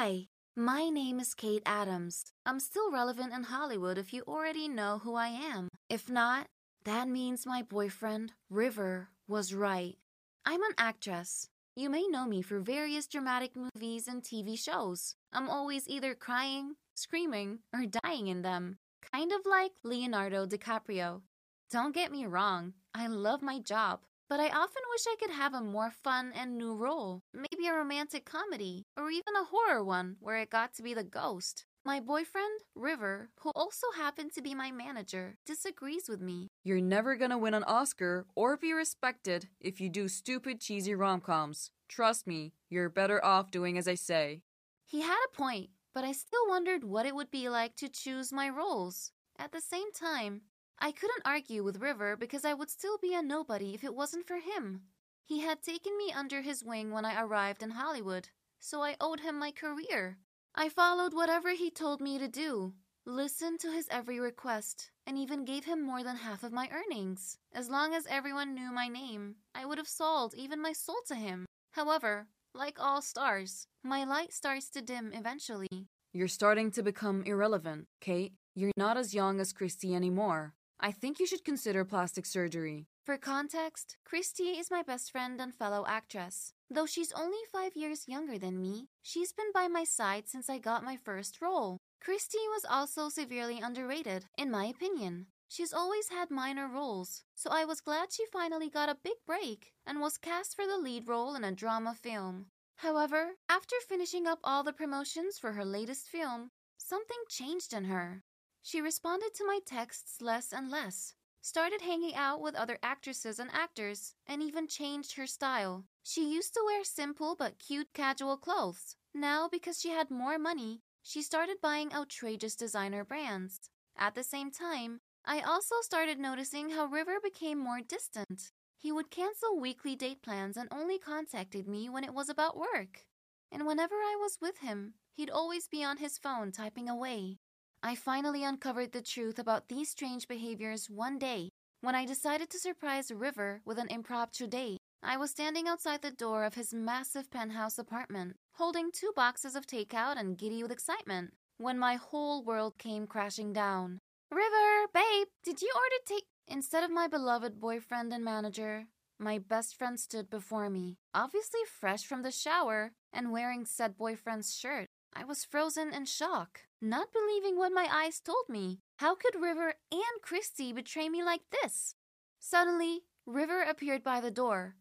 Hi, my name is Kate Adams. I'm still relevant in Hollywood if you already know who I am. If not, that means my boyfriend, River, was right. I'm an actress. You may know me for various dramatic movies and TV shows. I'm always either crying, screaming, or dying in them. Kind of like Leonardo DiCaprio. Don't get me wrong, I love my job. But I often wish I could have a more fun and new role. Maybe a romantic comedy, or even a horror one where I got to be the ghost. My boyfriend, River, who also happened to be my manager, disagrees with me. You're never gonna win an Oscar or be respected if you do stupid, cheesy rom-coms. Trust me, you're better off doing as I say. He had a point, but I still wondered what it would be like to choose my roles. At the same time, I couldn't argue with River because I would still be a nobody if it wasn't for him. He had taken me under his wing when I arrived in Hollywood, so I owed him my career. I followed whatever he told me to do, listened to his every request, and even gave him more than half of my earnings. As long as everyone knew my name, I would have sold even my soul to him. However, like all stars, my light starts to dim eventually. You're starting to become irrelevant, Kate. You're not as young as Christy anymore. I think you should consider plastic surgery. For context, Christy is my best friend and fellow actress. Though she's only 5 years younger than me, she's been by my side since I got my first role. Christy was also severely underrated, in my opinion. She's always had minor roles, so I was glad she finally got a big break and was cast for the lead role in a drama film. However, after finishing up all the promotions for her latest film, something changed in her. She responded to my texts less and less, started hanging out with other actresses and actors, and even changed her style. She used to wear simple but cute casual clothes. Now, because she had more money, she started buying outrageous designer brands. At the same time, I also started noticing how River became more distant. He would cancel weekly date plans and only contacted me when it was about work. And whenever I was with him, he'd always be on his phone typing away. I finally uncovered the truth about these strange behaviors one day when I decided to surprise River with an impromptu date. I was standing outside the door of his massive penthouse apartment, holding 2 boxes of takeout and giddy with excitement, when my whole world came crashing down. River, babe, did you order Instead of my beloved boyfriend and manager, my best friend stood before me, obviously fresh from the shower and wearing said boyfriend's shirt. I was frozen in shock, not believing what my eyes told me. How could River and Christy betray me like this? Suddenly, River appeared by the door,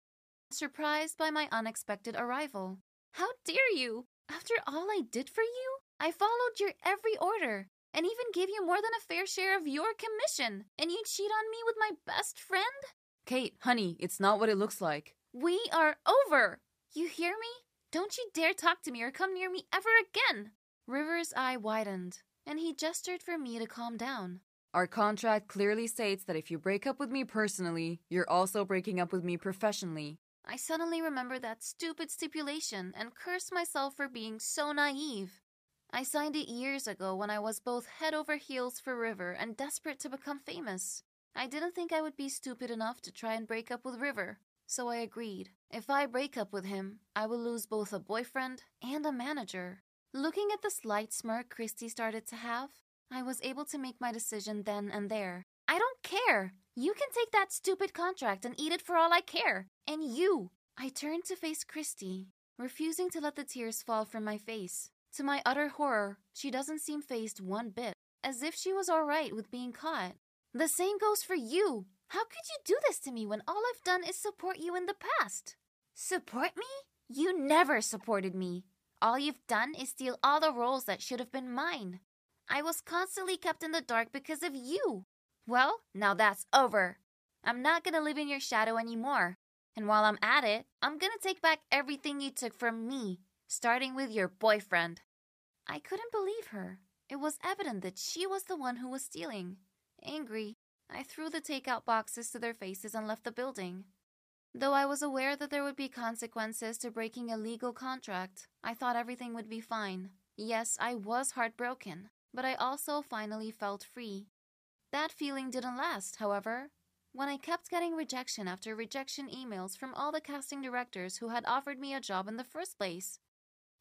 surprised by my unexpected arrival. How dare you? After all I did for you? I followed your every order, and even gave you more than a fair share of your commission, and you cheat on me with my best friend? Kate, honey, it's not what it looks like. We are over! You hear me? Don't you dare talk to me or come near me ever again! River's eye widened, and he gestured for me to calm down. Our contract clearly states that if you break up with me personally, you're also breaking up with me professionally. I suddenly remembered that stupid stipulation and cursed myself for being so naive. I signed it years ago when I was both head over heels for River and desperate to become famous. I didn't think I would be stupid enough to try and break up with River, so I agreed. If I break up with him, I will lose both a boyfriend and a manager. Looking at the slight smirk Christy started to have, I was able to make my decision then and there. I don't care! You can take that stupid contract and eat it for all I care. And you! I turned to face Christy, refusing to let the tears fall from my face. To my utter horror, she doesn't seem fazed one bit, as if she was alright with being caught. The same goes for you! How could you do this to me when all I've done is support you in the past? Support me? You never supported me. All you've done is steal all the roles that should have been mine. I was constantly kept in the dark because of you. Well, now that's over. I'm not gonna live in your shadow anymore. And while I'm at it, I'm gonna take back everything you took from me, starting with your boyfriend. I couldn't believe her. It was evident that she was the one who was stealing. Angry, I threw the takeout boxes to their faces and left the building. Though I was aware that there would be consequences to breaking a legal contract, I thought everything would be fine. Yes, I was heartbroken, but I also finally felt free. That feeling didn't last, however. When I kept getting rejection after rejection emails from all the casting directors who had offered me a job in the first place,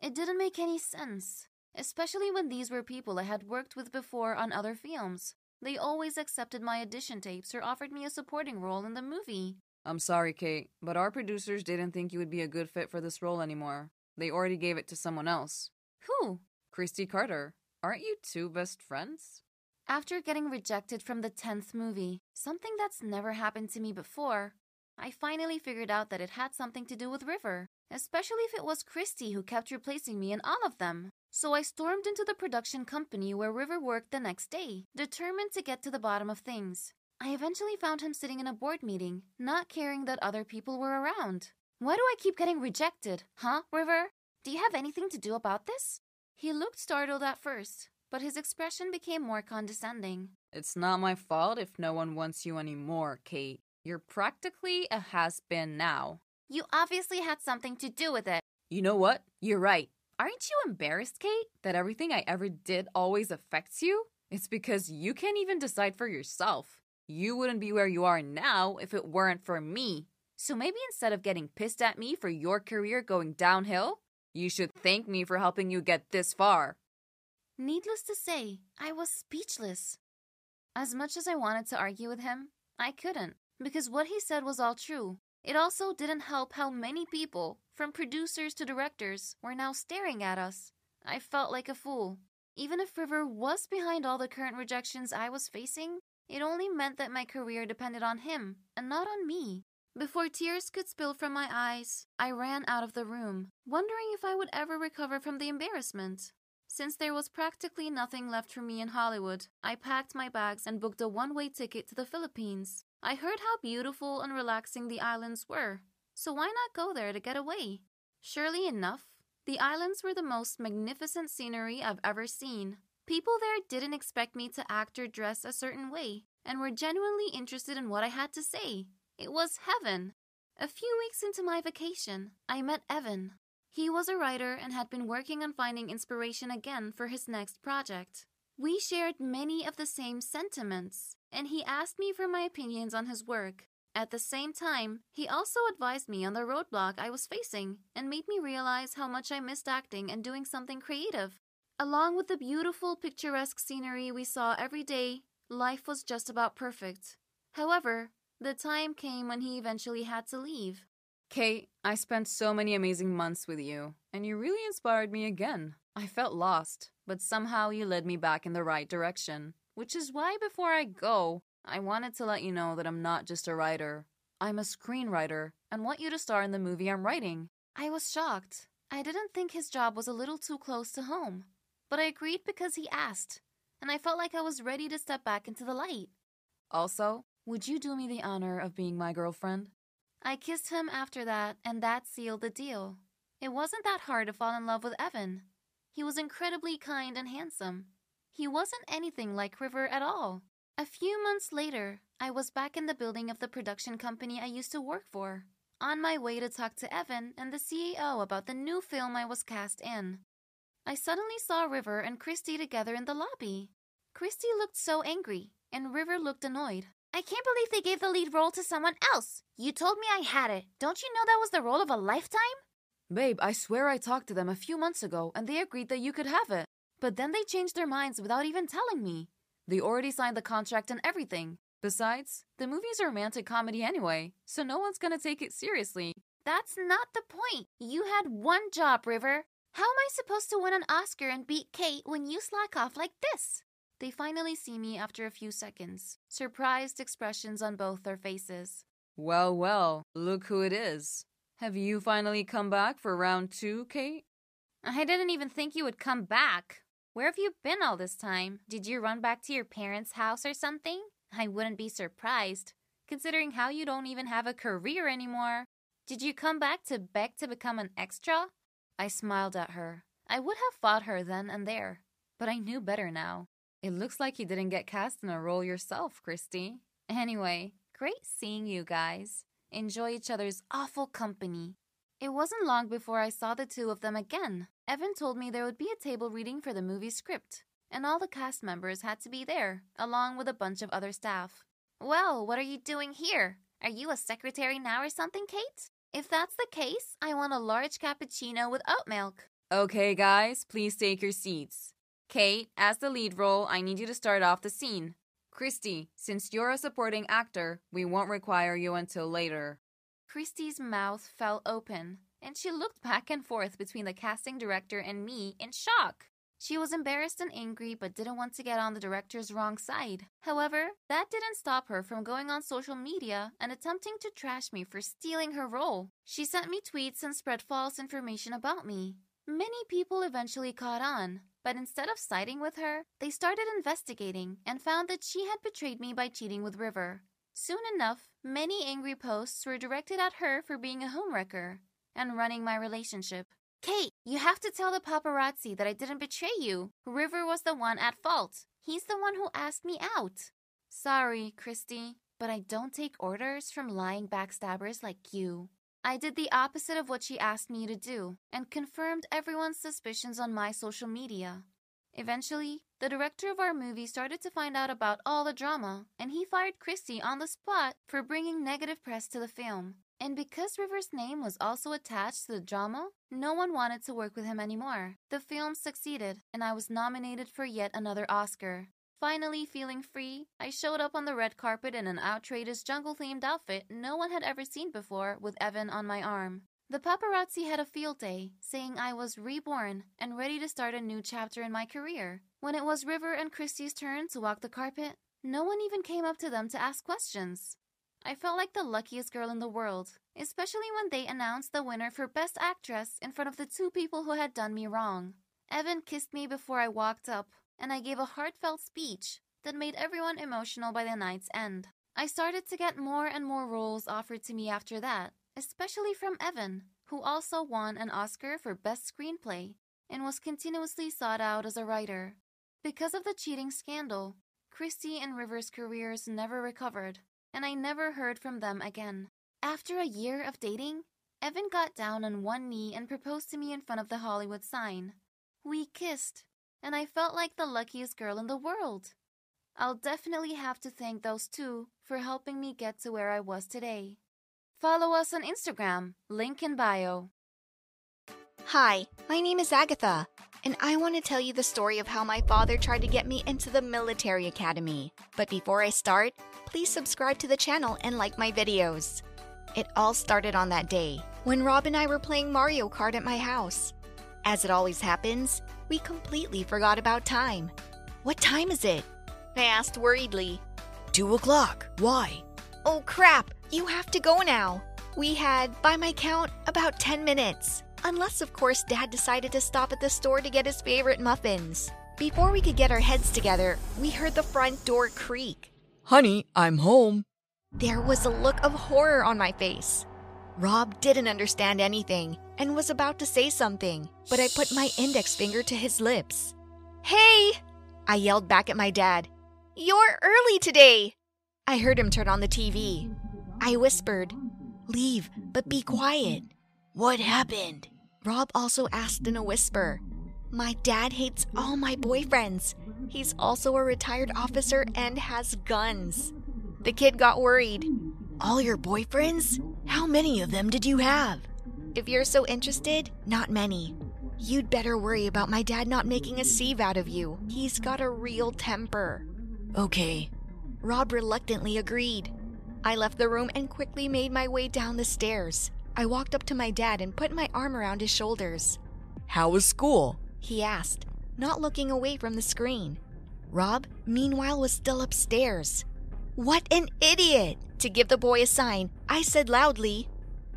It didn't make any sense, especially when these were people I had worked with before on other films. They always accepted my audition tapes or offered me a supporting role in the movie. I'm sorry, Kate, but our producers didn't think you would be a good fit for this role anymore. They already gave it to someone else. Who? Christy Carter. Aren't you two best friends? After getting rejected from the 10th movie, something that's never happened to me before, I finally figured out that it had something to do with River, especially if it was Christy who kept replacing me in all of them. So I stormed into the production company where River worked the next day, determined to get to the bottom of things. I eventually found him sitting in a board meeting, not caring that other people were around. Why do I keep getting rejected? Huh, River? Do you have anything to do about this? He looked startled at first, but his expression became more condescending. It's not my fault if no one wants you anymore, Kate. You're practically a has-been now. You obviously had something to do with it. You know what? You're right. Aren't you embarrassed, Kate, that everything I ever did always affects you? It's because you can't even decide for yourself. You wouldn't be where you are now if it weren't for me. So maybe instead of getting pissed at me for your career going downhill, you should thank me for helping you get this far. Needless to say, I was speechless. As much as I wanted to argue with him, I couldn't, because what he said was all true. It also didn't help how many people, from producers to directors, were now staring at us. I felt like a fool. Even if River was behind all the current rejections I was facing, it only meant that my career depended on him, and not on me. Before tears could spill from my eyes, I ran out of the room, wondering if I would ever recover from the embarrassment. Since there was practically nothing left for me in Hollywood, I packed my bags and booked a one-way ticket to the Philippines. I heard how beautiful and relaxing the islands were, so why not go there to get away? Surely enough, the islands were the most magnificent scenery I've ever seen. People there didn't expect me to act or dress a certain way, and were genuinely interested in what I had to say. It was heaven. A few weeks into my vacation, I met Evan. He was a writer and had been working on finding inspiration again for his next project. We shared many of the same sentiments, and he asked me for my opinions on his work. At the same time, he also advised me on the roadblock I was facing and made me realize how much I missed acting and doing something creative. Along with the beautiful, picturesque scenery we saw every day, life was just about perfect. However, the time came when he eventually had to leave. Kate, I spent so many amazing months with you, and you really inspired me again. I felt lost, but somehow you led me back in the right direction. Which is why before I go, I wanted to let you know that I'm not just a writer. I'm a screenwriter and want you to star in the movie I'm writing. I was shocked. I didn't think his job was a little too close to home. But I agreed because he asked, and I felt like I was ready to step back into the light. Also, would you do me the honor of being my girlfriend? I kissed him after that, and that sealed the deal. It wasn't that hard to fall in love with Evan. He was incredibly kind and handsome. He wasn't anything like River at all. A few months later, I was back in the building of the production company I used to work for, on my way to talk to Evan and the CEO about the new film I was cast in. I suddenly saw River and Christy together in the lobby. Christy looked so angry, and River looked annoyed. I can't believe they gave the lead role to someone else. You told me I had it. Don't you know that was the role of a lifetime? Babe, I swear I talked to them a few months ago, and they agreed that you could have it. But then they changed their minds without even telling me. They already signed the contract and everything. Besides, the movie's a romantic comedy anyway, so no one's gonna take it seriously. That's not the point. You had one job, River. How am I supposed to win an Oscar and beat Kate when you slack off like this? They finally see me after a few seconds, surprised expressions on both their faces. Well, well, look who it is. Have you finally come back for round 2, Kate? I didn't even think you would come back. Where have you been all this time? Did you run back to your parents' house or something? I wouldn't be surprised, considering how you don't even have a career anymore. Did you come back to beg to become an extra? I smiled at her. I would have fought her then and there, but I knew better now. It looks like you didn't get cast in a role yourself, Christy. Anyway, great seeing you guys. Enjoy each other's awful company. It wasn't long before I saw the two of them again. Evan told me there would be a table reading for the movie script, and all the cast members had to be there, along with a bunch of other staff. Well, what are you doing here? Are you a secretary now or something, Kate? If that's the case, I want a large cappuccino with oat milk. Okay, guys, please take your seats. Kate, as the lead role, I need you to start off the scene. Christy, since you're a supporting actor, we won't require you until later. Christy's mouth fell open, and she looked back and forth between the casting director and me in shock. She was embarrassed and angry but didn't want to get on the director's wrong side. However, that didn't stop her from going on social media and attempting to trash me for stealing her role. She sent me tweets and spread false information about me. Many people eventually caught on, but instead of siding with her, they started investigating and found that she had betrayed me by cheating with River. Soon enough, many angry posts were directed at her for being a homewrecker and running my relationship. Kate, you have to tell the paparazzi that I didn't betray you. River was the one at fault. He's the one who asked me out. Sorry, Christy, but I don't take orders from lying backstabbers like you. I did the opposite of what she asked me to do and confirmed everyone's suspicions on my social media. Eventually, the director of our movie started to find out about all the drama, and he fired Christy on the spot for bringing negative press to the film. And because River's name was also attached to the drama, no one wanted to work with him anymore. The film succeeded, and I was nominated for yet another Oscar. Finally feeling free, I showed up on the red carpet in an outrageous jungle-themed outfit no one had ever seen before, with Evan on my arm. The paparazzi had a field day, saying I was reborn and ready to start a new chapter in my career. When it was River and Christy's turn to walk the carpet, no one even came up to them to ask questions. I felt like the luckiest girl in the world, especially when they announced the winner for Best Actress in front of the two people who had done me wrong. Evan kissed me before I walked up, and I gave a heartfelt speech that made everyone emotional by the night's end. I started to get more and more roles offered to me after that, especially from Evan, who also won an Oscar for Best Screenplay and was continuously sought out as a writer. Because of the cheating scandal, Christy and River's careers never recovered, and I never heard from them again. After a year of dating, Evan got down on one knee and proposed to me in front of the Hollywood sign. We kissed, and I felt like the luckiest girl in the world. I'll definitely have to thank those two for helping me get to where I was today. Follow us on Instagram, link in bio. Hi, my name is Agatha, and I want to tell you the story of how my father tried to get me into the military academy. But before I start, please subscribe to the channel and like my videos. It all started on that day, when Rob and I were playing Mario Kart at my house. As it always happens, we completely forgot about time. What time is it? I asked worriedly. 2 o'clock. Why? Oh crap, you have to go now. We had, by my count, about 10 minutes. Unless, of course, Dad decided to stop at the store to get his favorite muffins. Before we could get our heads together, we heard the front door creak. Honey, I'm home. There was a look of horror on my face. Rob didn't understand anything and was about to say something, but I put my index finger to his lips. Hey! I yelled back at my dad. You're early today! I heard him turn on the TV. I whispered, Leave, but be quiet. What happened? Rob also asked in a whisper. My dad hates all my boyfriends. He's also a retired officer and has guns. The kid got worried. All your boyfriends? How many of them did you have? If you're so interested, not many. You'd better worry about my dad not making a sieve out of you. He's got a real temper. Okay. Rob reluctantly agreed. I left the room and quickly made my way down the stairs. I walked up to my dad and put my arm around his shoulders. How was school? He asked, not looking away from the screen. Rob, meanwhile, was still upstairs. What an idiot! To give the boy a sign, I said loudly,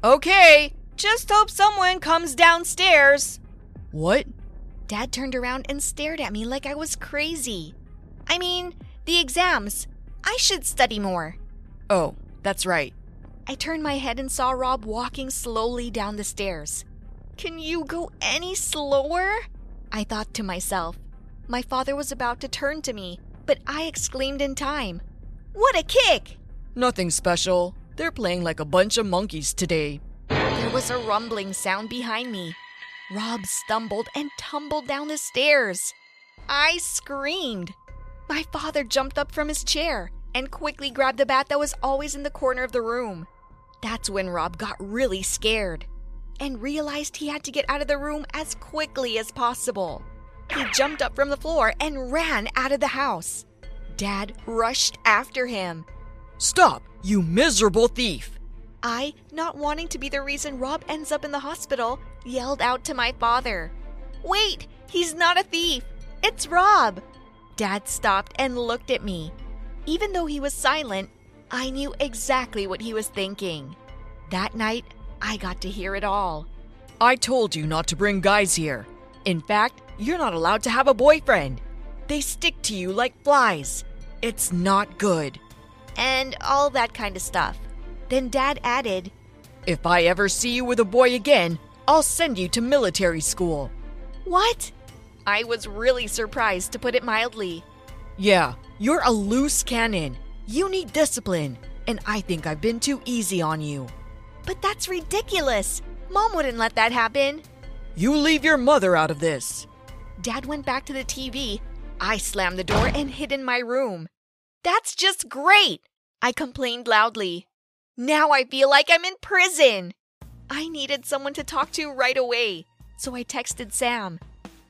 Okay, just hope someone comes downstairs. What? Dad turned around and stared at me like I was crazy. I mean, the exams. I should study more. Oh, that's right. I turned my head and saw Rob walking slowly down the stairs. Can you go any slower? I thought to myself. My father was about to turn to me, but I exclaimed in time. What a kick! Nothing special. They're playing like a bunch of monkeys today. There was a rumbling sound behind me. Rob stumbled and tumbled down the stairs. I screamed. My father jumped up from his chair and quickly grabbed the bat that was always in the corner of the room. That's when Rob got really scared. and realized he had to get out of the room as quickly as possible. He jumped up from the floor and ran out of the house. Dad rushed after him. Stop, you miserable thief! I, not wanting to be the reason Rob ends up in the hospital, yelled out to my father. Wait, he's not a thief. It's Rob. Dad stopped and looked at me. Even though he was silent, I knew exactly what he was thinking. That night, I got to hear it all. I told you not to bring guys here. In fact, you're not allowed to have a boyfriend. They stick to you like flies. It's not good. And all that kind of stuff. Then Dad added, If I ever see you with a boy again, I'll send you to military school. What? I was really surprised, to put it mildly. Yeah, you're a loose cannon. You need discipline, and I think I've been too easy on you. But that's ridiculous. Mom wouldn't let that happen. You leave your mother out of this. Dad went back to the TV. I slammed the door and hid in my room. That's just great, I complained loudly. Now I feel like I'm in prison. I needed someone to talk to right away, so I texted Sam.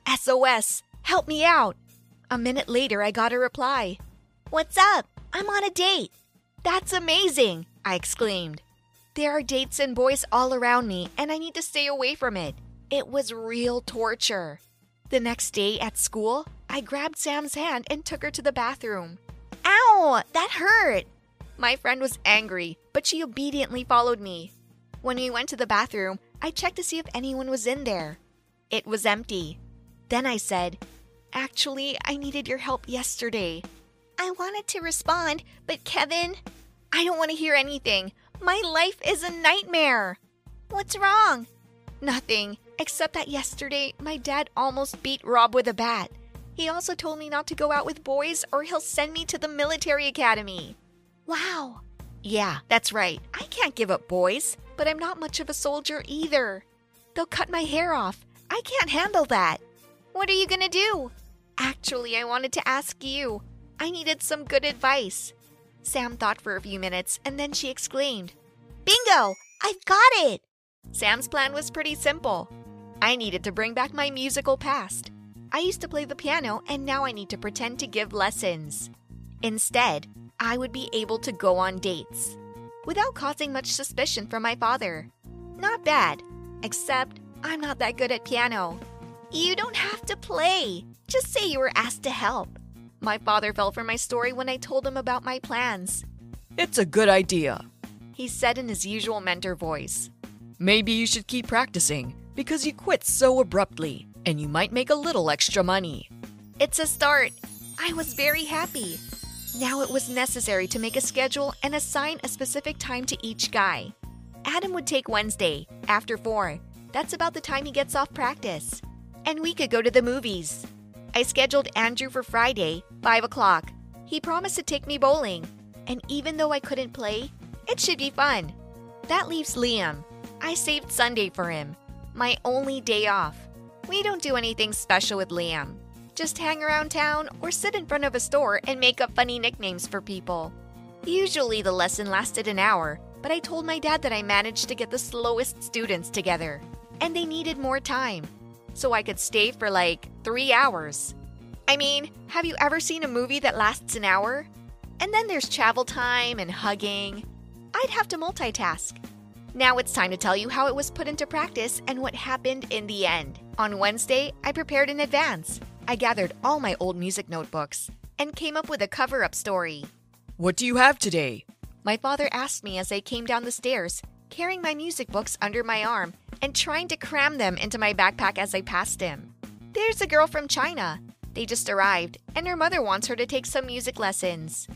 SOS, help me out. A minute later, I got a reply. What's up? I'm on a date. That's amazing, I exclaimed. There are dates and boys all around me, and I need to stay away from it. It was real torture. The next day at school, I grabbed Sam's hand and took her to the bathroom. Ow, that hurt. My friend was angry, but she obediently followed me. When we went to the bathroom, I checked to see if anyone was in there. It was empty. Then I said, Actually, I needed your help yesterday. I wanted to respond, but Kevin, I don't want to hear anything. My life is a nightmare. What's wrong? Nothing, except that yesterday my dad almost beat Rob with a bat. He also told me not to go out with boys or he'll send me to the military academy. Wow. Yeah, that's right. I can't give up boys, but I'm not much of a soldier either. They'll cut my hair off. I can't handle that. What are you gonna do? Actually, I wanted to ask you. I needed some good advice. Sam thought for a few minutes and then she exclaimed, Bingo! I've got it! Sam's plan was pretty simple. I needed to bring back my musical past. I used to play the piano and now I need to pretend to give lessons. Instead, I would be able to go on dates without causing much suspicion from my father. Not bad, except I'm not that good at piano. You don't have to play. Just say you were asked to help. My father fell for my story when I told him about my plans. It's a good idea, he said in his usual mentor voice. Maybe you should keep practicing because you quit so abruptly and you might make a little extra money. It's a start. I was very happy. Now it was necessary to make a schedule and assign a specific time to each guy. Adam would take Wednesday, after 4. That's about the time he gets off practice. And we could go to the movies. I scheduled Andrew for Friday, 5 o'clock. He promised to take me bowling. And even though I couldn't play, it should be fun. That leaves Liam. I saved Sunday for him, my only day off. We don't do anything special with Liam. Just hang around town or sit in front of a store and make up funny nicknames for people. Usually the lesson lasted an hour, but I told my dad that I managed to get the slowest students together, and they needed more time, so I could stay for like 3 hours. I mean, have you ever seen a movie that lasts an hour? And then there's travel time and hugging. I'd have to multitask. Now it's time to tell you how it was put into practice and what happened in the end. On Wednesday, I prepared in advance. I gathered all my old music notebooks and came up with a cover-up story. What do you have today? My father asked me as I came down the stairs, carrying my music books under my arm and trying to cram them into my backpack as I passed him. There's a girl from China. They just arrived, and her mother wants her to take some music lessons.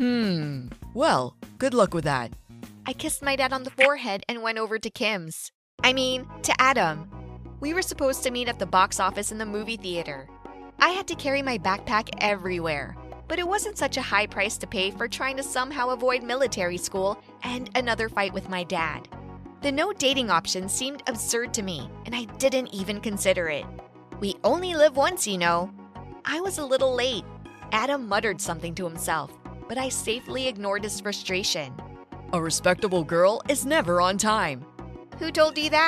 Well, good luck with that. I kissed my dad on the forehead and went over to to Adam. We were supposed to meet at the box office in the movie theater. I had to carry my backpack everywhere, but it wasn't such a high price to pay for trying to somehow avoid military school and another fight with my dad. The no dating option seemed absurd to me, and I didn't even consider it. We only live once, you know. I was a little late. Adam muttered something to himself, but I safely ignored his frustration. A respectable girl is never on time. Who told you that?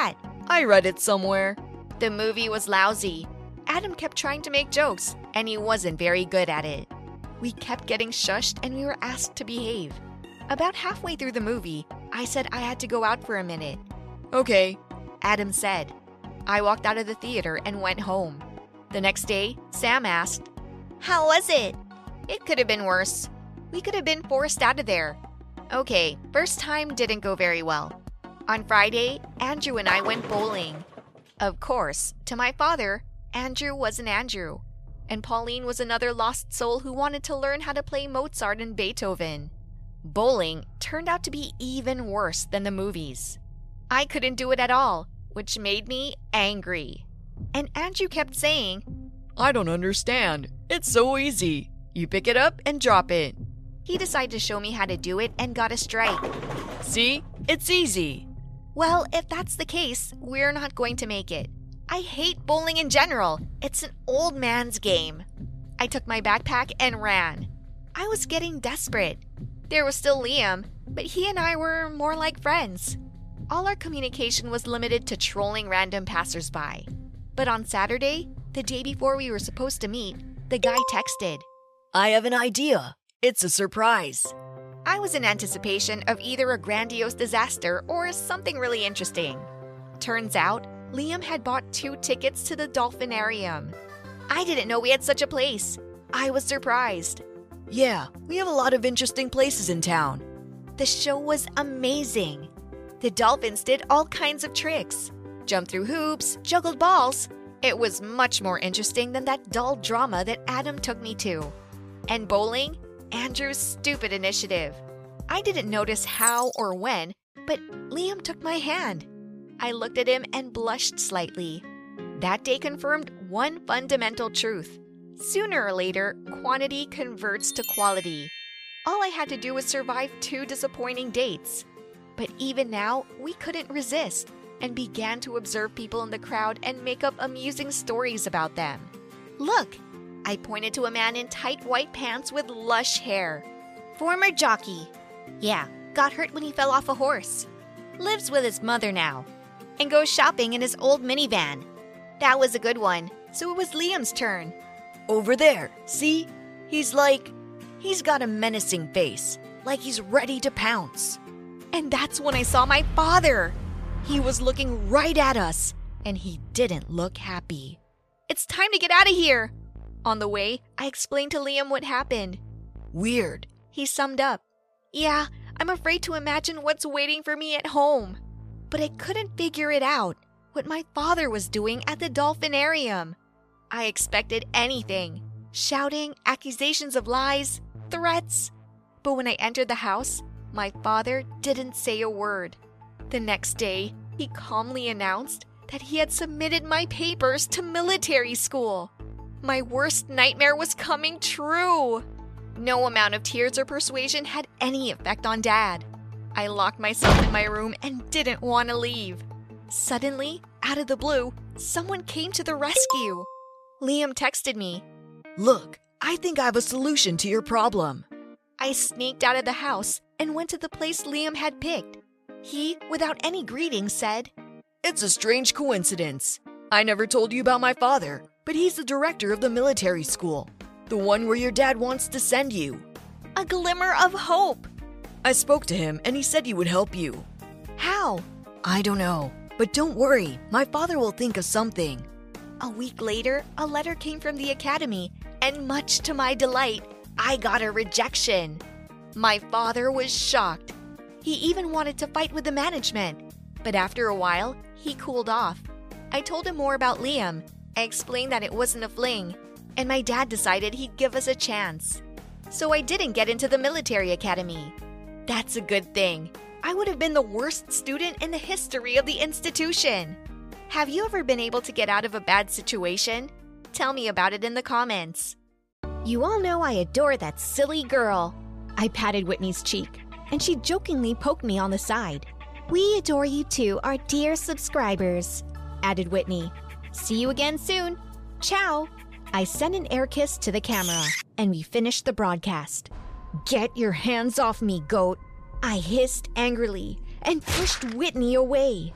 I read it somewhere. The movie was lousy. Adam kept trying to make jokes, and he wasn't very good at it. We kept getting shushed and we were asked to behave. About halfway through the movie, I said I had to go out for a minute. Okay. Adam said. I walked out of the theater and went home. The next day, Sam asked, "How was it?" It could have been worse. We could have been forced out of there. Okay, first time didn't go very well. On Friday, Andrew and I went bowling. Of course, to my father, Andrew wasn't Andrew. And Pauline was another lost soul who wanted to learn how to play Mozart and Beethoven. Bowling turned out to be even worse than the movies. I couldn't do it at all, which made me angry. And Andrew kept saying, I don't understand. It's so easy. You pick it up and drop it. He decided to show me how to do it and got a strike. See? It's easy. Well, if that's the case, we're not going to make it. I hate bowling in general. It's an old man's game. I took my backpack and ran. I was getting desperate. There was still Liam, but he and I were more like friends. All our communication was limited to trolling random passersby. But on Saturday, the day before we were supposed to meet, the guy texted. I have an idea. It's a surprise. I was in anticipation of either a grandiose disaster or something really interesting. Turns out, Liam had bought 2 tickets to the Dolphinarium. I didn't know we had such a place. I was surprised. Yeah, we have a lot of interesting places in town. The show was amazing. The dolphins did all kinds of tricks. Jumped through hoops, juggled balls. It was much more interesting than that dull drama that Adam took me to. And bowling? Andrew's stupid initiative. I didn't notice how or when, but Liam took my hand. I looked at him and blushed slightly. That day confirmed one fundamental truth. Sooner or later, quantity converts to quality. All I had to do was survive 2 disappointing dates. But even now, we couldn't resist and began to observe people in the crowd and make up amusing stories about them. Look! I pointed to a man in tight white pants with lush hair. Former jockey. Yeah, got hurt when he fell off a horse. Lives with his mother now. And goes shopping in his old minivan. That was a good one, so it was Liam's turn. Over there, see? He's got a menacing face, like he's ready to pounce. And that's when I saw my father. He was looking right at us, and he didn't look happy. It's time to get out of here. On the way, I explained to Liam what happened. Weird. He summed up. Yeah, I'm afraid to imagine what's waiting for me at home. But I couldn't figure it out, what my father was doing at the Dolphinarium. I expected anything. Shouting, accusations of lies, threats. But when I entered the house, my father didn't say a word. The next day, he calmly announced that he had submitted my papers to military school. My worst nightmare was coming true. No amount of tears or persuasion had any effect on Dad. I locked myself in my room and didn't want to leave. Suddenly, out of the blue, someone came to the rescue. Liam texted me. Look, I think I have a solution to your problem. I sneaked out of the house and went to the place Liam had picked. He, without any greeting, said, It's a strange coincidence. I never told you about my father, but he's the director of the military school, the one where your dad wants to send you. A glimmer of hope. I spoke to him and he said he would help you. How? I don't know, but don't worry, my father will think of something. A week later, a letter came from the academy, and much to my delight, I got a rejection. My father was shocked. He even wanted to fight with the management, but after a while, he cooled off. I told him more about Liam. I explained that it wasn't a fling, and my dad decided he'd give us a chance. So I didn't get into the military academy. That's a good thing. I would have been the worst student in the history of the institution. Have you ever been able to get out of a bad situation? Tell me about it in the comments. You all know I adore that silly girl. I patted Whitney's cheek, and she jokingly poked me on the side. We adore you too, our dear subscribers, added Whitney. See you again soon. Ciao. I sent an air kiss to the camera, and we finished the broadcast. Get your hands off me, goat. I hissed angrily and pushed Whitney away.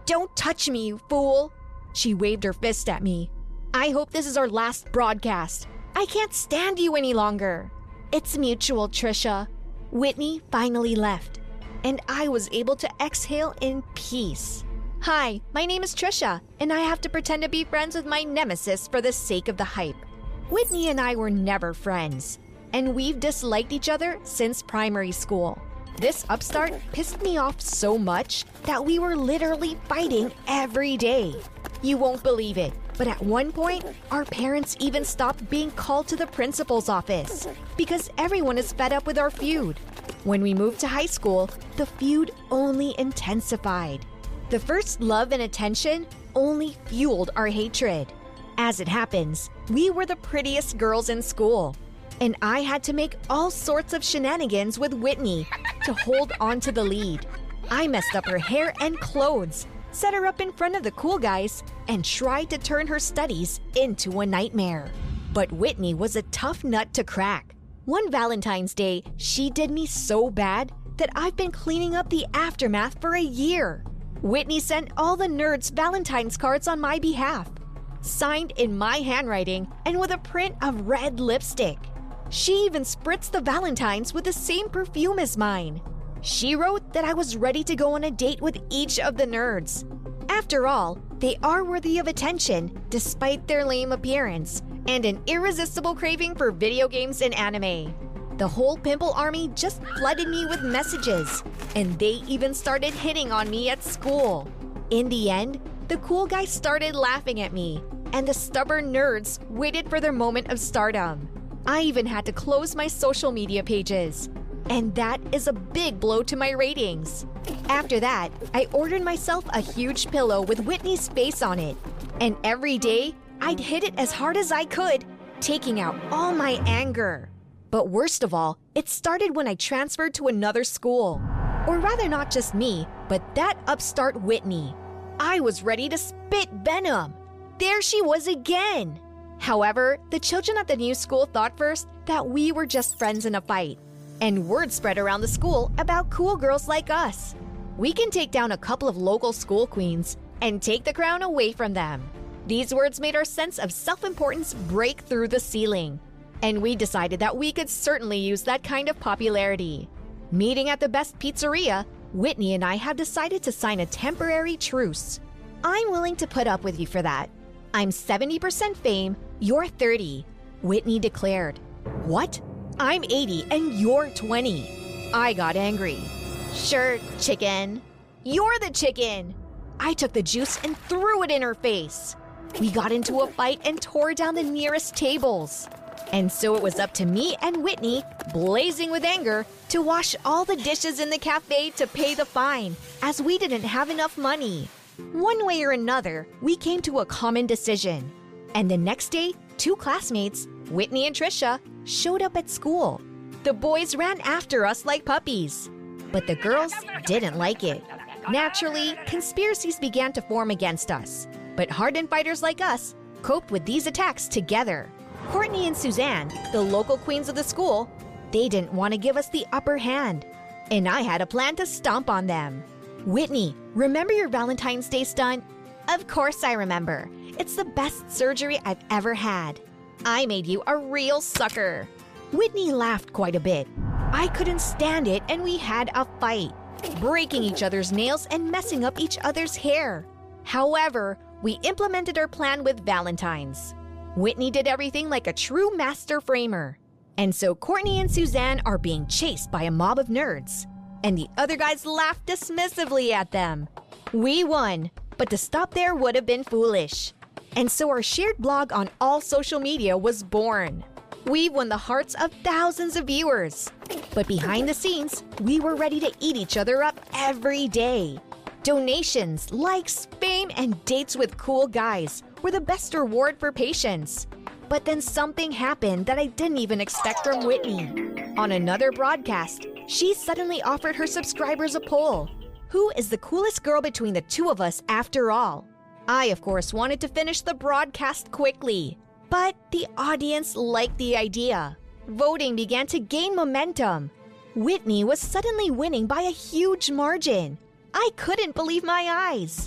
Don't touch me, you fool! She waved her fist at me. I hope this is our last broadcast. I can't stand you any longer. It's mutual, Trisha. Whitney finally left, and I was able to exhale in peace. Hi, my name is Trisha, and I have to pretend to be friends with my nemesis for the sake of the hype. Whitney and I were never friends, and we've disliked each other since primary school. This upstart pissed me off so much that we were literally fighting every day. You won't believe it, but at one point, our parents even stopped being called to the principal's office because everyone is fed up with our feud. When we moved to high school, the feud only intensified. The first love and attention only fueled our hatred. As it happens, we were the prettiest girls in school, and I had to make all sorts of shenanigans with Whitney to hold on to the lead. I messed up her hair and clothes, set her up in front of the cool guys, and tried to turn her studies into a nightmare. But Whitney was a tough nut to crack. One Valentine's Day, she did me so bad that I've been cleaning up the aftermath for a year. Whitney sent all the nerds Valentine's cards on my behalf, signed in my handwriting and with a print of red lipstick. She even spritzed the Valentines with the same perfume as mine. She wrote that I was ready to go on a date with each of the nerds. After all, they are worthy of attention despite their lame appearance and an irresistible craving for video games and anime. The whole pimple army just flooded me with messages, and they even started hitting on me at school. In the end, the cool guys started laughing at me, and the stubborn nerds waited for their moment of stardom. I even had to close my social media pages, and that is a big blow to my ratings. After that, I ordered myself a huge pillow with Whitney's face on it, and every day I'd hit it as hard as I could, taking out all my anger. But worst of all, it started when I transferred to another school. Or rather, not just me, but that upstart Whitney. I was ready to spit venom. There she was again. However, the children at the new school thought first that we were just friends in a fight. And word spread around the school about cool girls like us. We can take down a couple of local school queens and take the crown away from them. These words made our sense of self-importance break through the ceiling. And we decided that we could certainly use that kind of popularity. Meeting at the best pizzeria, Whitney and I have decided to sign a temporary truce. I'm willing to put up with you for that. I'm 70% fame, you're 30, Whitney declared. What? I'm 80 and you're 20. I got angry. Sure, chicken. You're the chicken. I took the juice and threw it in her face. We got into a fight and tore down the nearest tables. And so it was up to me and Whitney, blazing with anger, to wash all the dishes in the cafe to pay the fine, as we didn't have enough money. One way or another, we came to a common decision. And the next day, two classmates, Whitney and Trisha, showed up at school. The boys ran after us like puppies. But the girls didn't like it. Naturally, conspiracies began to form against us. But hardened fighters like us coped with these attacks together. Courtney and Suzanne, the local queens of the school, they didn't want to give us the upper hand. And I had a plan to stomp on them. Whitney, remember your Valentine's Day stunt? Of course I remember. It's the best surgery I've ever had. I made you a real sucker. Whitney laughed quite a bit. I couldn't stand it and we had a fight, breaking each other's nails and messing up each other's hair. However, we implemented our plan with Valentine's. Whitney did everything like a true master framer. And so Courtney and Suzanne are being chased by a mob of nerds. And the other guys laughed dismissively at them. We won, but to stop there would have been foolish. And so our shared blog on all social media was born. We've won the hearts of thousands of viewers. But behind the scenes, we were ready to eat each other up every day. Donations, likes, fame, and dates with cool guys were the best reward for patience. But then something happened that I didn't even expect from Whitney. On another broadcast, she suddenly offered her subscribers a poll. Who is the coolest girl between the two of us after all? I, of course, wanted to finish the broadcast quickly. But the audience liked the idea. Voting began to gain momentum. Whitney was suddenly winning by a huge margin. I couldn't believe my eyes.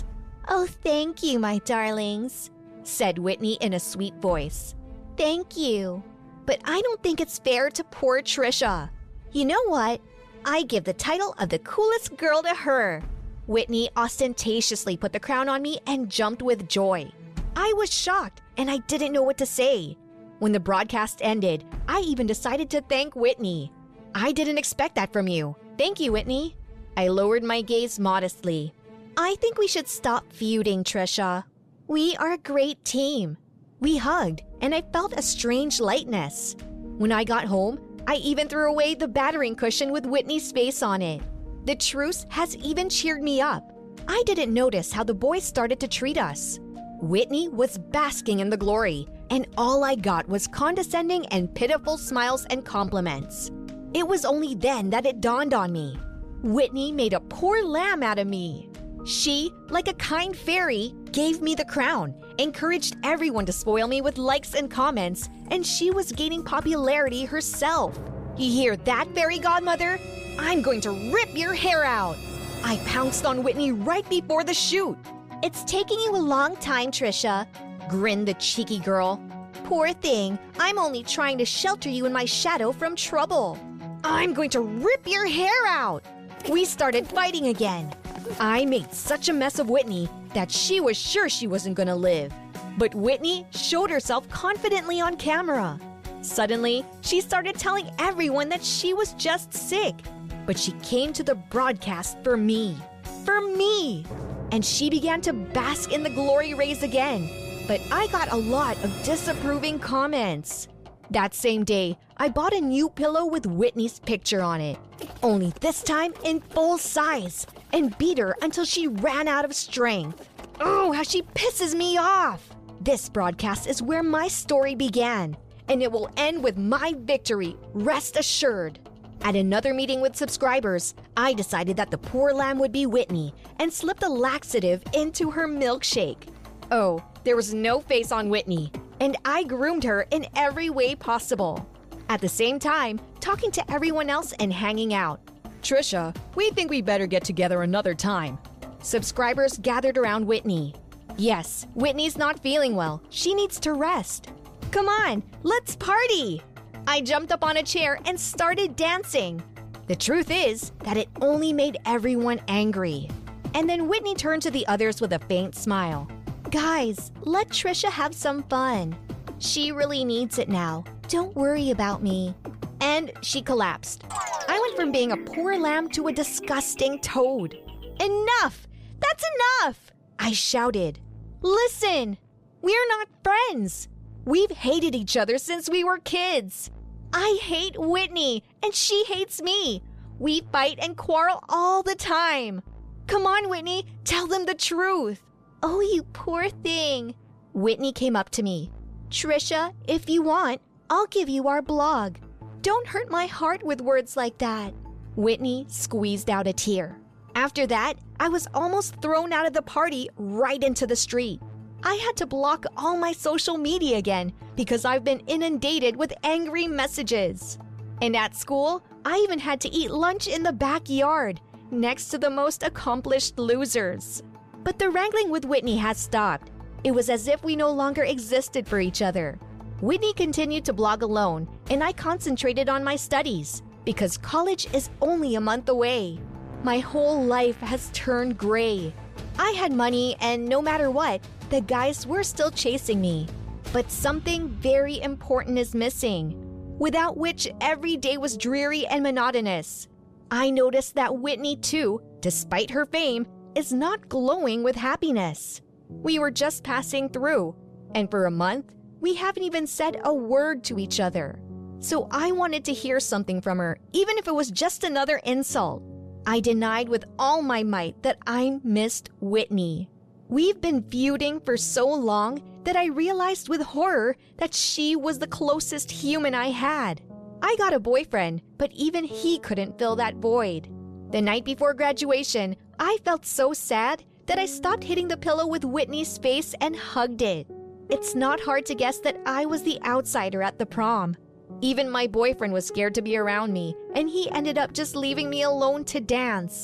Oh, thank you, my darlings, said Whitney in a sweet voice. Thank you. But I don't think it's fair to poor Trisha. You know what? I give the title of the coolest girl to her. Whitney ostentatiously put the crown on me and jumped with joy. I was shocked and I didn't know what to say. When the broadcast ended, I even decided to thank Whitney. I didn't expect that from you. Thank you, Whitney. I lowered my gaze modestly. I think we should stop feuding, Trisha. We are a great team. We hugged, and I felt a strange lightness. When I got home, I even threw away the battering cushion with Whitney's face on it. The truce has even cheered me up. I didn't notice how the boys started to treat us. Whitney was basking in the glory, and all I got was condescending and pitiful smiles and compliments. It was only then that it dawned on me. Whitney made a poor lamb out of me. She, like a kind fairy, gave me the crown, encouraged everyone to spoil me with likes and comments, and she was gaining popularity herself. You hear that, fairy godmother? I'm going to rip your hair out. I pounced on Whitney right before the shoot. It's taking you a long time, Trisha, grinned the cheeky girl. Poor thing, I'm only trying to shelter you in my shadow from trouble. I'm going to rip your hair out. We started fighting again. I made such a mess of Whitney that she was sure she wasn't going to live. But Whitney showed herself confidently on camera. Suddenly, she started telling everyone that she was just sick. But she came to the broadcast for me. For me! And she began to bask in the glory rays again. But I got a lot of disapproving comments. That same day, I bought a new pillow with Whitney's picture on it. Only this time in full size, and beat her until she ran out of strength. Oh, how she pisses me off! This broadcast is where my story began, and it will end with my victory, rest assured. At another meeting with subscribers, I decided that the poor lamb would be Whitney and slipped a laxative into her milkshake. Oh, there was no face on Whitney, and I groomed her in every way possible. At the same time, talking to everyone else and hanging out. Trisha, we think we better get together another time. Subscribers gathered around Whitney. Yes, Whitney's not feeling well. She needs to rest. Come on, let's party! I jumped up on a chair and started dancing. The truth is that it only made everyone angry. And then Whitney turned to the others with a faint smile. Guys, let Trisha have some fun. She really needs it now. Don't worry about me. And she collapsed. I went from being a poor lamb to a disgusting toad. Enough! That's enough! I shouted. Listen! We're not friends. We've hated each other since we were kids. I hate Whitney, and she hates me. We fight and quarrel all the time. Come on, Whitney, tell them the truth. Oh, you poor thing. Whitney came up to me. Trisha, if you want, I'll give you our blog. Don't hurt my heart with words like that. Whitney squeezed out a tear. After that, I was almost thrown out of the party right into the street. I had to block all my social media again because I've been inundated with angry messages. And at school, I even had to eat lunch in the backyard, next to the most accomplished losers. But the wrangling with Whitney has stopped. It was as if we no longer existed for each other. Whitney continued to blog alone, and I concentrated on my studies because college is only a month away. My whole life has turned gray. I had money, and no matter what, the guys were still chasing me. But something very important is missing, without which every day was dreary and monotonous. I noticed that Whitney, too, despite her fame, is not glowing with happiness. We were just passing through, and for a month, we haven't even said a word to each other. So I wanted to hear something from her, even if it was just another insult. I denied with all my might that I missed Whitney. We've been feuding for so long that I realized with horror that she was the closest human I had. I got a boyfriend, but even he couldn't fill that void. The night before graduation, I felt so sad that I stopped hitting the pillow with Whitney's face and hugged it. It's not hard to guess that I was the outsider at the prom. Even my boyfriend was scared to be around me, and he ended up just leaving me alone to dance.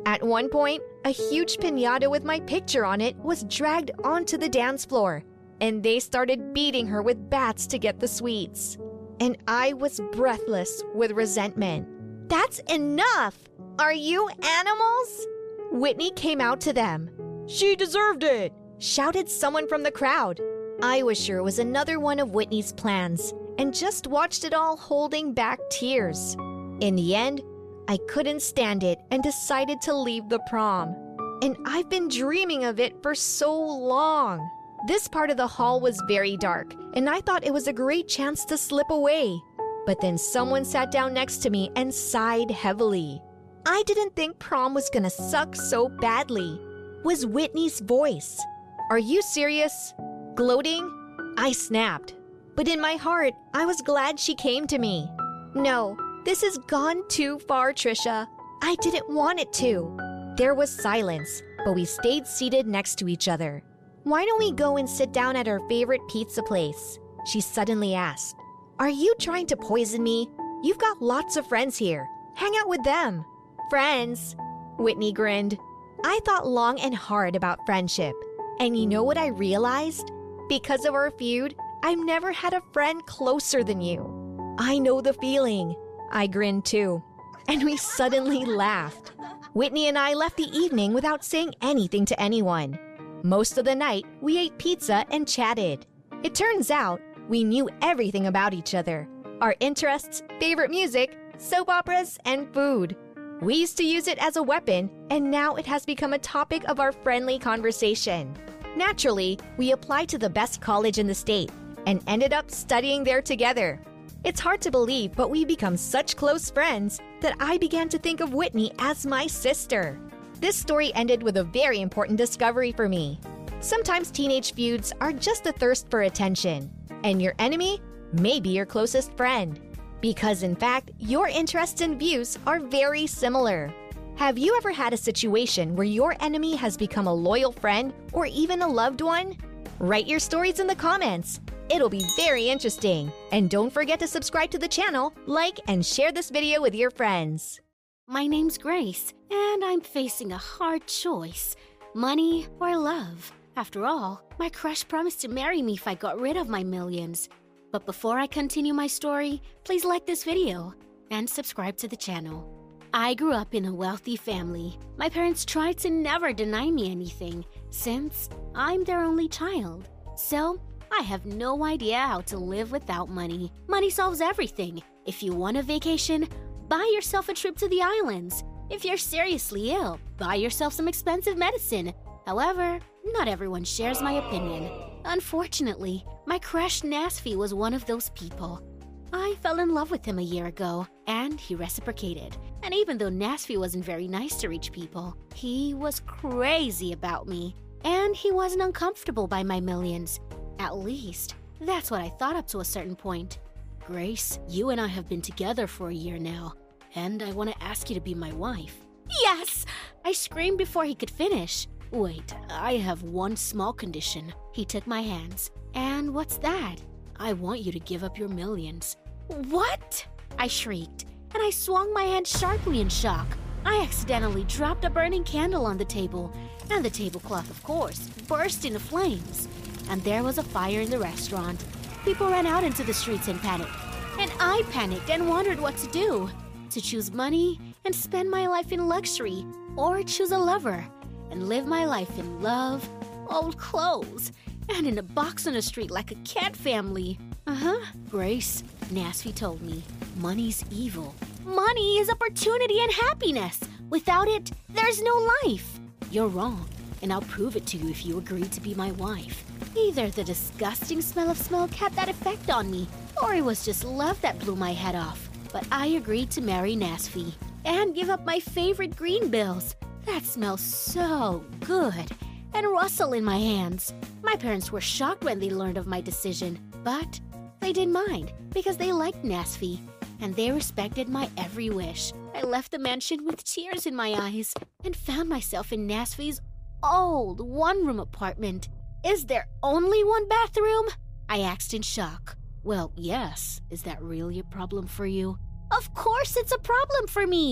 At one point, a huge piñata with my picture on it was dragged onto the dance floor, and they started beating her with bats to get the sweets. And I was breathless with resentment. "That's enough! Are you animals?" Whitney came out to them. She deserved it, shouted someone from the crowd. I was sure it was another one of Whitney's plans and just watched it all holding back tears. In the end, I couldn't stand it and decided to leave the prom. And I've been dreaming of it for so long. This part of the hall was very dark, and I thought it was a great chance to slip away. But then someone sat down next to me and sighed heavily. I didn't think prom was gonna suck so badly. Was Whitney's voice. "Are you serious?" Gloating? I snapped. But in my heart, I was glad she came to me. "No, this has gone too far, Trisha. I didn't want it to." There was silence, but we stayed seated next to each other. "Why don't we go and sit down at our favorite pizza place?" she suddenly asked. "Are you trying to poison me? You've got lots of friends here. Hang out with them." "Friends?" Whitney grinned. I thought long and hard about friendship. And you know what I realized? Because of our feud, I've never had a friend closer than you. "I know the feeling." I grinned too. And we suddenly laughed. Whitney and I left the evening without saying anything to anyone. Most of the night, we ate pizza and chatted. It turns out, we knew everything about each other. Our interests, favorite music, soap operas, and food. We used to use it as a weapon, and now it has become a topic of our friendly conversation. Naturally, we applied to the best college in the state and ended up studying there together. It's hard to believe, but we become such close friends that I began to think of Whitney as my sister. This story ended with a very important discovery for me. Sometimes teenage feuds are just a thirst for attention, and your enemy may be your closest friend. Because in fact, your interests and views are very similar. Have you ever had a situation where your enemy has become a loyal friend or even a loved one? Write your stories in the comments. It'll be very interesting. And don't forget to subscribe to the channel, like, and share this video with your friends. My name's Grace, and I'm facing a hard choice. Money or love? After all, my crush promised to marry me if I got rid of my millions. But before I continue my story, please like this video and subscribe to the channel. I grew up in a wealthy family. My parents tried to never deny me anything, since I'm their only child. So, I have no idea how to live without money. Money solves everything. If you want a vacation, buy yourself a trip to the islands. If you're seriously ill, buy yourself some expensive medicine. However, not everyone shares my opinion. Unfortunately, my crush Nasfi was one of those people. I fell in love with him a year ago, and he reciprocated. And even though Nasfi wasn't very nice to rich people, he was crazy about me. And he wasn't uncomfortable by my millions. At least, that's what I thought up to a certain point. Grace, you and I have been together for a year now, and I want to ask you to be my wife. Yes! I screamed before he could finish. Wait, I have one small condition. He took my hands. And what's that? I want you to give up your millions. What? I shrieked, and I swung my hand sharply in shock. I accidentally dropped a burning candle on the table, and the tablecloth, of course, burst into flames. And there was a fire in the restaurant. People ran out into the streets in panic. And I panicked and wondered what to do. To choose money and spend my life in luxury, or choose a lover and live my life in love, old clothes, and in a box on the street like a cat family. Grace, Nasfi told me, money's evil. Money is opportunity and happiness. Without it, there's no life. You're wrong, and I'll prove it to you if you agree to be my wife. Either the disgusting smell of smoke had that effect on me, or it was just love that blew my head off. But I agreed to marry Nasfi and give up my favorite green bills. That smells so good, and rustle in my hands. My parents were shocked when they learned of my decision, but they didn't mind because they liked Nasfi, and they respected my every wish. I left the mansion with tears in my eyes and found myself in Nasfi's old one-room apartment. Is there only one bathroom? I asked in shock. Well, yes. Is that really a problem for you? Of course it's a problem for me.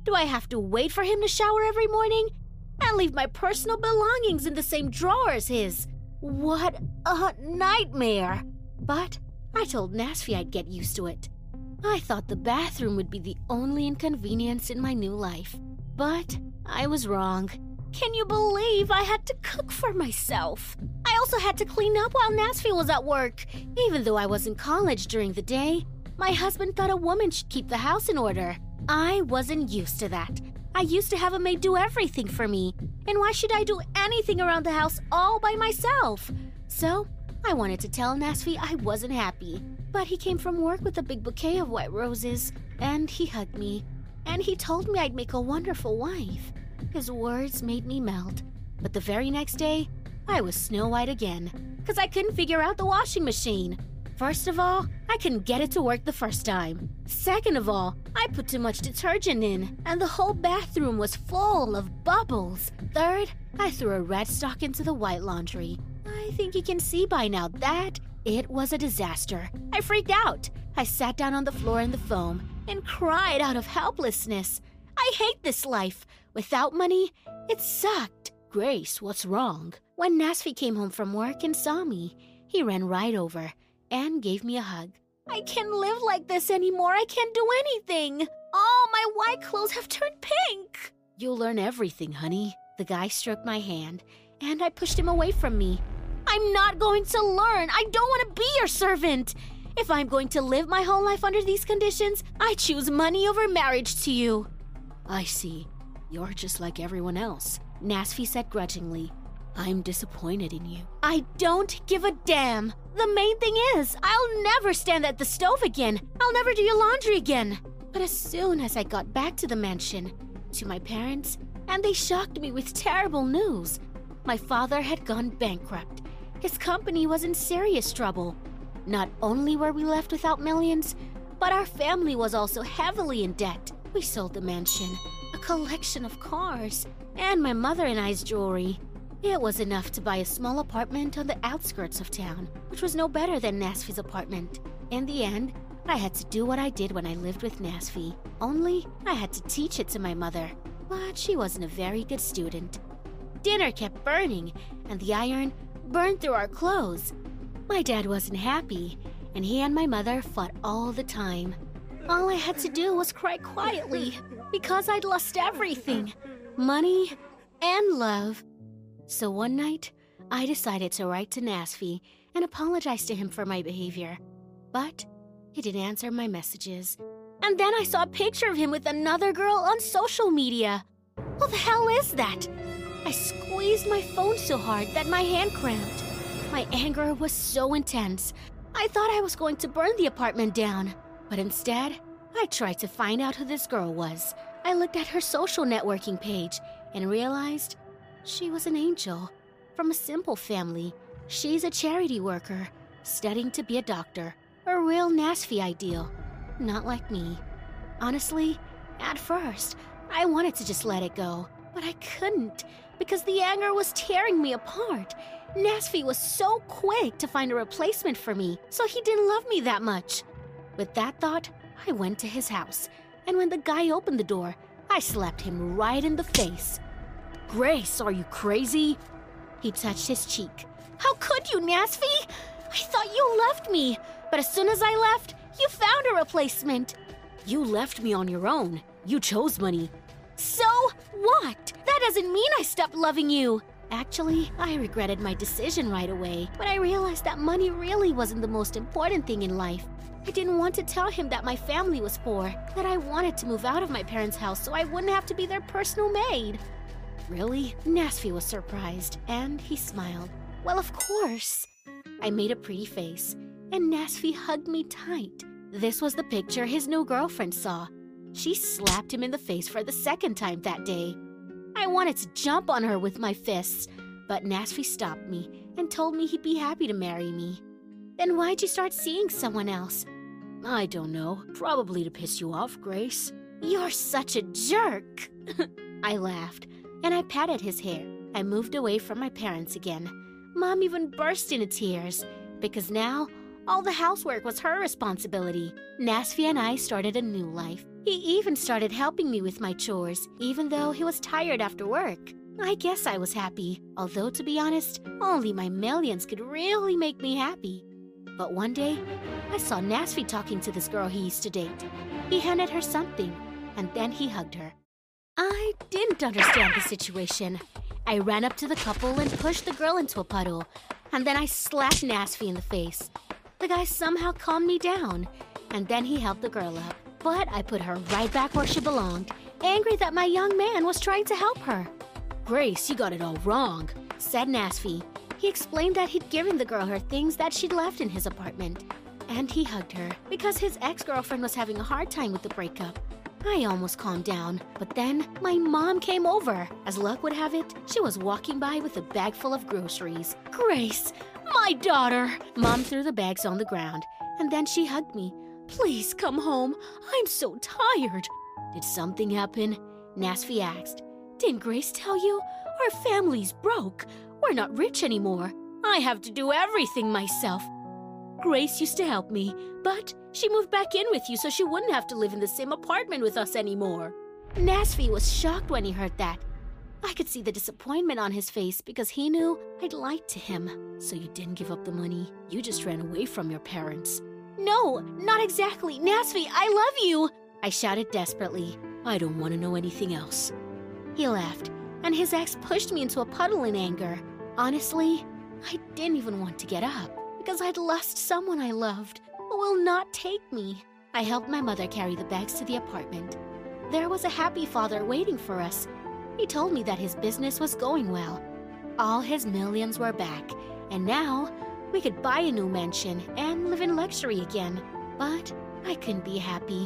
Do I have to wait for him to shower every morning? And leave my personal belongings in the same drawer as his? What a nightmare! But I told Nasfi I'd get used to it. I thought the bathroom would be the only inconvenience in my new life. But I was wrong. Can you believe I had to cook for myself? I also had to clean up while Nasfi was at work. Even though I was in college during the day, my husband thought a woman should keep the house in order. I wasn't used to that. I used to have a maid do everything for me. And why should I do anything around the house all by myself? So I wanted to tell Nasfi I wasn't happy. But he came from work with a big bouquet of white roses, and he hugged me. And he told me I'd make a wonderful wife. His words made me melt. But the very next day, I was Snow White again, because I couldn't figure out the washing machine. First of all, I couldn't get it to work the first time. Second of all, I put too much detergent in, and the whole bathroom was full of bubbles. Third, I threw a red sock into the white laundry. I think you can see by now that it was a disaster. I freaked out. I sat down on the floor in the foam and cried out of helplessness. I hate this life. Without money, it sucked. Grace, what's wrong? When Nasfi came home from work and saw me, he ran right over and gave me a hug. I can't live like this anymore. I can't do anything. All my white clothes have turned pink. You'll learn everything, honey. The guy stroked my hand, and I pushed him away from me. I'm not going to learn. I don't want to be your servant. If I'm going to live my whole life under these conditions, I choose money over marriage to you. I see. You're just like everyone else, Nasfi said grudgingly. I'm disappointed in you. I don't give a damn. The main thing is, I'll never stand at the stove again. I'll never do your laundry again. But as soon as I got back to the mansion, to my parents, and they shocked me with terrible news. My father had gone bankrupt. His company was in serious trouble. Not only were we left without millions, but our family was also heavily in debt. We sold the mansion, a collection of cars, and my mother and I's jewelry. It was enough to buy a small apartment on the outskirts of town, which was no better than Nasfi's apartment. In the end, I had to do what I did when I lived with Nasfi, only I had to teach it to my mother, but she wasn't a very good student. Dinner kept burning, and the iron burned through our clothes. My dad wasn't happy, and he and my mother fought all the time. All I had to do was cry quietly, because I'd lost everything, money and love. So one night, I decided to write to Nasfi and apologize to him for my behavior. But he didn't answer my messages. And then I saw a picture of him with another girl on social media. What the hell is that? I squeezed my phone so hard that my hand cramped. My anger was so intense. I thought I was going to burn the apartment down. But instead, I tried to find out who this girl was. I looked at her social networking page and realized she was an angel from a simple family. She's a charity worker, studying to be a doctor. A real Nasfi ideal, not like me. Honestly, at first, I wanted to just let it go, but I couldn't because the anger was tearing me apart. Nasfi was so quick to find a replacement for me, so he didn't love me that much. With that thought, I went to his house, and when the guy opened the door, I slapped him right in the face. Grace, are you crazy? He touched his cheek. How could you, Nasfi? I thought you left me, but as soon as I left, you found a replacement. You left me on your own. You chose money. So what? That doesn't mean I stopped loving you. Actually, I regretted my decision right away, but I realized that money really wasn't the most important thing in life. I didn't want to tell him that my family was poor, that I wanted to move out of my parents' house so I wouldn't have to be their personal maid. Really? Nasfi was surprised, and he smiled. Well, of course. I made a pretty face, and Nasfi hugged me tight. This was the picture his new girlfriend saw. She slapped him in the face for the second time that day. I wanted to jump on her with my fists, but Nasfi stopped me and told me he'd be happy to marry me. Then why'd you start seeing someone else? I don't know. Probably to piss you off, Grace. You're such a jerk. I laughed, and I patted his hair. I moved away from my parents again. Mom even burst into tears, because now All the housework was her responsibility. Nasfi and I started a new life. He even started helping me with my chores, even though he was tired after work. I guess I was happy, although to be honest, only my millions could really make me happy. But one day, I saw Nasfi talking to this girl he used to date. He handed her something, and then he hugged her. I didn't understand the situation. I ran up to the couple and pushed the girl into a puddle, and then I slapped Nasfi in the face. The guy somehow calmed me down, and then he helped the girl up. But I put her right back where she belonged, angry that my young man was trying to help her. "Grace, you got it all wrong," said Nasfi. He explained that he'd given the girl her things that she'd left in his apartment. And he hugged her because his ex-girlfriend was having a hard time with the breakup. I almost calmed down, but then my mom came over. As luck would have it, she was walking by with a bag full of groceries. "Grace, my daughter!" Mom threw the bags on the ground, and then she hugged me. "Please come home. I'm so tired." "Did something happen?" Nasfi asked. "Didn't Grace tell you? Our family's broke. We're not rich anymore. I have to do everything myself. Grace used to help me, but she moved back in with you so she wouldn't have to live in the same apartment with us anymore." Nasfi was shocked when he heard that. I could see the disappointment on his face because he knew I'd lied to him. "So you didn't give up the money? You just ran away from your parents?" "No, not exactly. Nasfi, I love you!" I shouted desperately. "I don't want to know anything else." He laughed, and his ex pushed me into a puddle in anger. Honestly, I didn't even want to get up because I'd lost someone I loved who will not take me. I helped my mother carry the bags to the apartment. There was a happy father waiting for us. He told me that his business was going well. All his millions were back, and now we could buy a new mansion and live in luxury again. But I couldn't be happy.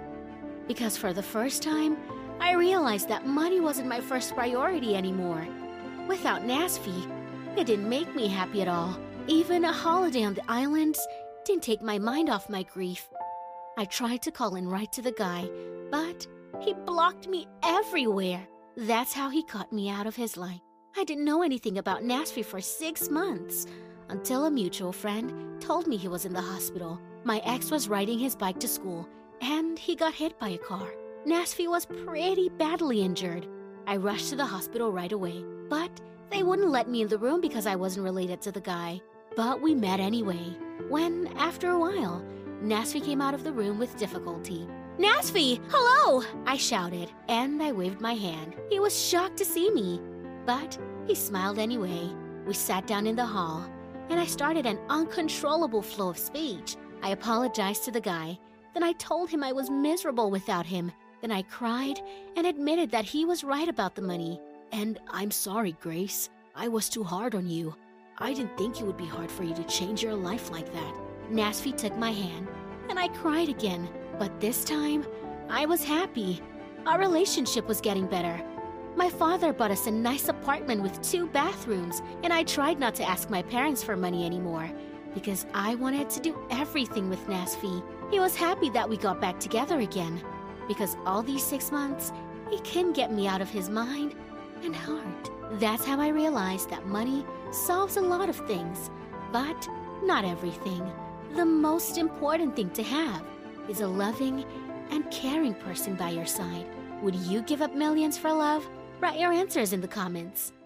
Because for the first time, I realized that money wasn't my first priority anymore. Without Nasfi, it didn't make me happy at all. Even a holiday on the islands didn't take my mind off my grief. I tried to call and write to the guy, but he blocked me everywhere. That's how he cut me out of his life. I didn't know anything about Nasfi for 6 months, until a mutual friend told me he was in the hospital. My ex was riding his bike to school, and he got hit by a car. Nasfi was pretty badly injured. I rushed to the hospital right away, but they wouldn't let me in the room because I wasn't related to the guy. But we met anyway, when, after a while, Nasfi came out of the room with difficulty. "Nasfi, hello!" I shouted, and I waved my hand. He was shocked to see me, but he smiled anyway. We sat down in the hall, and I started an uncontrollable flow of speech. I apologized to the guy. Then I told him I was miserable without him. Then I cried and admitted that he was right about the money. "And I'm sorry, Grace. I was too hard on you. I didn't think it would be hard for you to change your life like that." Nasfi took my hand, and I cried again. But this time, I was happy. Our relationship was getting better. My father bought us a nice apartment with 2 bathrooms, and I tried not to ask my parents for money anymore because I wanted to do everything with Nasfi. He was happy that we got back together again because all these 6 months, he couldn't get me out of his mind and heart. That's how I realized that money solves a lot of things, but not everything. The most important thing to have is a loving and caring person by your side. Would you give up millions for love? Write your answers in the comments.